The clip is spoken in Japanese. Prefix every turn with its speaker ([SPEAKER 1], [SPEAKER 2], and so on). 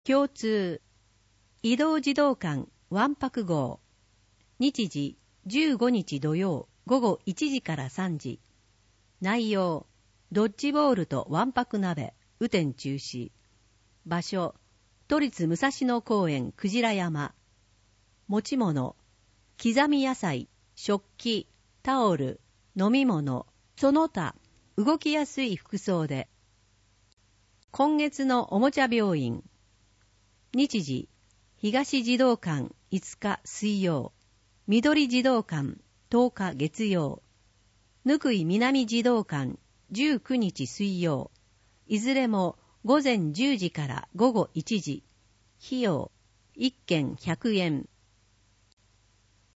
[SPEAKER 1] 共通移動児童館わんぱく号。日時15日土曜午後1時から3時。内容ドッジボールとわんぱく鍋、雨天中止。場所都立武蔵野公園クジラ山。持ち物刻み野菜、食器、タオル、飲み物、その他動きやすい服装で。今月のおもちゃ病院。日時東児童館5日水曜、緑児童館10日月曜、貫井南児童館19日水曜、いずれも午前10時から午後1時。費用1件100円。